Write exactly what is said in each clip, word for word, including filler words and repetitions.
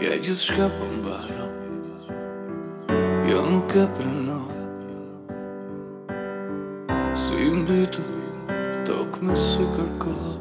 Ja gjithë shka po mbaro, jo nuk e pranoj. Si mbitu, tok me si kërkoj.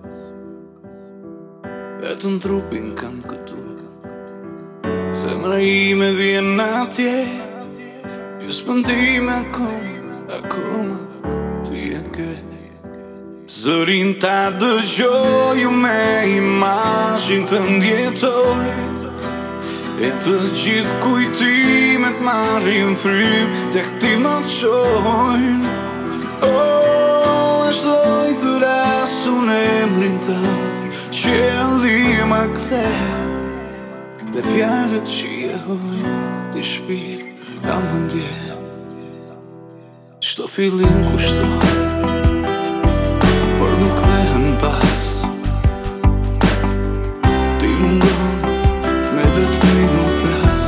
Vetën trupin kam këtu, zemra ime vjen atje. Ju s'pëndime akoma, akoma ti e ke. Zërin ta dëgjoju me imazhin të ndjetoj. E të gjithë kujtimet marrin frym, tek ti më të shojnë. Oh, është loj thërasun e emrin tënd, qelli ma kthe. Dhe fjalët që jehojnë, ti shpirt a më ndje. Çdo fillim kushton, por nuk dhehen pas. Ti mungon me vetëmi nuk flas.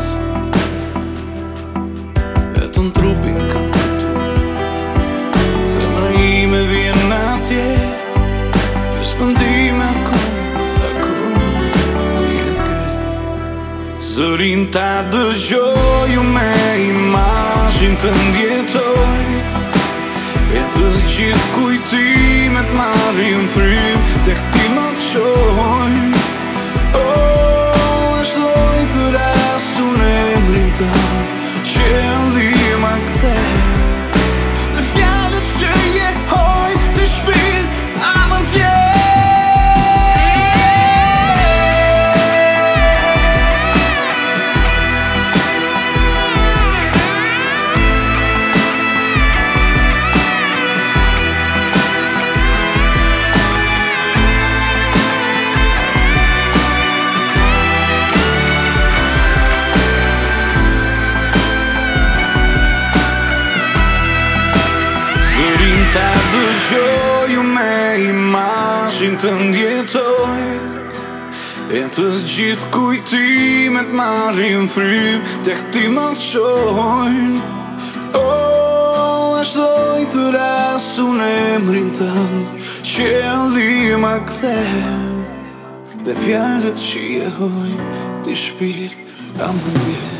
Vetën trupin kam këtu, zemra ime vjen atje. Ju s'pëndime akoma, akoma ti e ke. Zërin ta dëgjoju me imazhin të ndjetoj. E të gjithë kujtimet marrin frym, tek ti më të shojnë. Oh, është loj thërasun e emrin tënd, qelli ma kthe. Dhe fjalët që jehoj, ti shpirt a më nxjerr. Ta dëgjoju me imazhin të ndjetoj. E të gjithë kujtimet marrin frym, tek ti më të shojnë. Oh, është loj thërasun e emrin tënd, qelli ma kthe. Dhe fjalët që jehojnë, ti shpirt a më ndje.